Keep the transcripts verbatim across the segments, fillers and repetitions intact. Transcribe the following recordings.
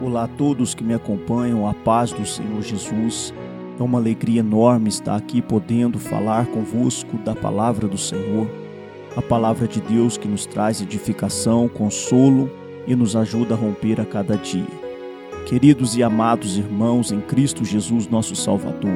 Olá a todos que me acompanham, a paz do Senhor Jesus. É uma alegria enorme estar aqui podendo falar convosco da palavra do Senhor, a palavra de Deus que nos traz edificação, consolo e nos ajuda a romper a cada dia. Queridos e amados irmãos em Cristo Jesus, nosso Salvador,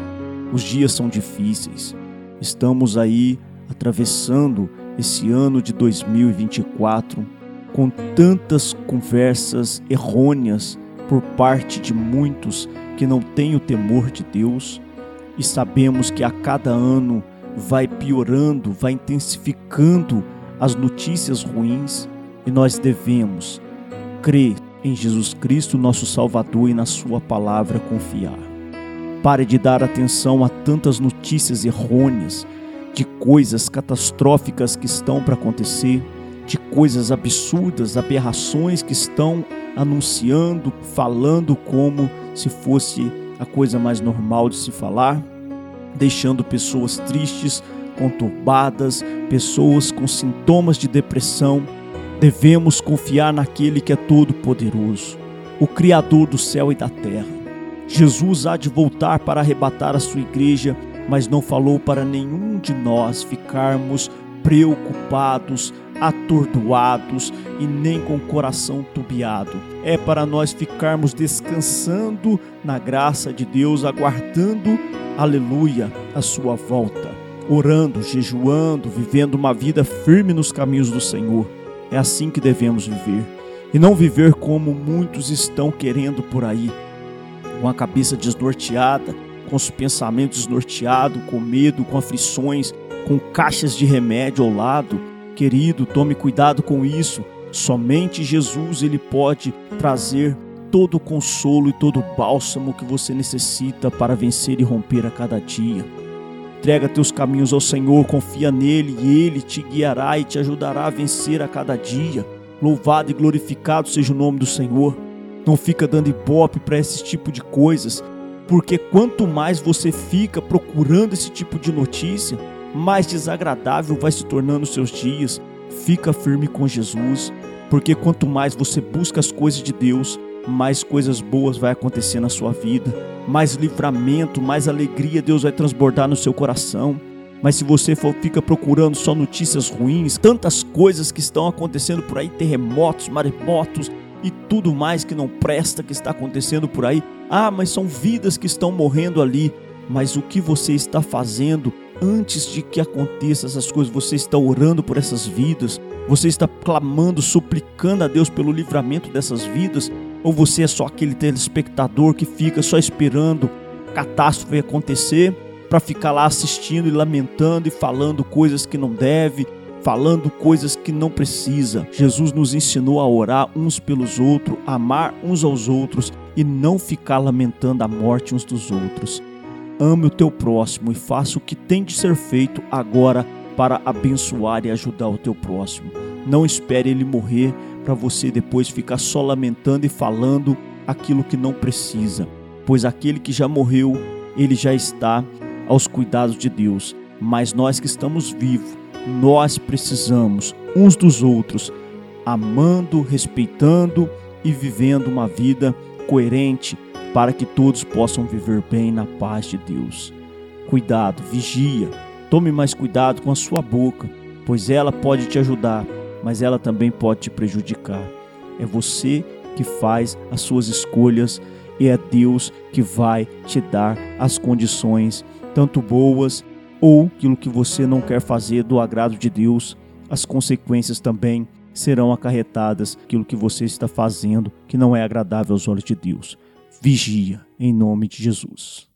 os dias são difíceis. Estamos aí atravessando esse ano de dois mil e vinte e quatro com tantas conversas errôneas por parte de muitos que não têm o temor de Deus, e sabemos que a cada ano vai piorando, vai intensificando as notícias ruins, e nós devemos crer em Jesus Cristo, nosso Salvador, e na sua palavra confiar. Pare de dar atenção a tantas notícias errôneas, de coisas catastróficas que estão para acontecer, de coisas absurdas, aberrações que estão anunciando, falando como se fosse a coisa mais normal de se falar, deixando pessoas tristes, conturbadas, pessoas com sintomas de depressão. Devemos confiar naquele que é todo-poderoso, o Criador do céu e da terra. Jesus há de voltar para arrebatar a sua igreja, mas não falou para nenhum de nós ficarmos preocupados, atordoados e nem com o coração tubiado. É para nós ficarmos descansando na graça de Deus, aguardando, aleluia, a sua volta, orando, jejuando, vivendo uma vida firme nos caminhos do Senhor. É assim que devemos viver, e não viver como muitos estão querendo por aí, com a cabeça desnorteada, com os pensamentos desnorteados, com medo, com aflições, com caixas de remédio ao lado. Querido, tome cuidado com isso. Somente Jesus, ele pode trazer todo o consolo e todo o bálsamo que você necessita para vencer e romper a cada dia. Entrega teus caminhos ao Senhor, confia nele e ele te guiará e te ajudará a vencer a cada dia. Louvado e glorificado seja o nome do Senhor. Não fica dando ibope para esse tipo de coisas, porque quanto mais você fica procurando esse tipo de notícia, mais desagradável vai se tornando os seus dias. Fica firme com Jesus, porque quanto mais você busca as coisas de Deus, mais coisas boas vai acontecer na sua vida, mais livramento, mais alegria Deus vai transbordar no seu coração. Mas se você for, fica procurando só notícias ruins, tantas coisas que estão acontecendo por aí, terremotos, maremotos e tudo mais que não presta que está acontecendo por aí, ah, mas são vidas que estão morrendo ali. Mas o que você está fazendo antes de que aconteça essas coisas? Você está orando por essas vidas? Você está clamando, suplicando a Deus pelo livramento dessas vidas? Ou você é só aquele telespectador que fica só esperando a catástrofe acontecer para ficar lá assistindo e lamentando e falando coisas que não deve, falando coisas que não precisa? Jesus nos ensinou a orar uns pelos outros, amar uns aos outros e não ficar lamentando a morte uns dos outros. Ame o teu próximo e faça o que tem de ser feito agora para abençoar e ajudar o teu próximo. Não espere ele morrer para você depois ficar só lamentando e falando aquilo que não precisa, pois aquele que já morreu, ele já está aos cuidados de Deus. Mas nós que estamos vivos, nós precisamos uns dos outros, amando, respeitando e vivendo uma vida coerente, para que todos possam viver bem na paz de Deus. Cuidado, vigia, tome mais cuidado com a sua boca, pois ela pode te ajudar, mas ela também pode te prejudicar. É você que faz as suas escolhas e é Deus que vai te dar as condições, tanto boas ou aquilo que você não quer fazer do agrado de Deus. As consequências também serão acarretadas, aquilo que você está fazendo que não é agradável aos olhos de Deus. Vigia, em nome de Jesus.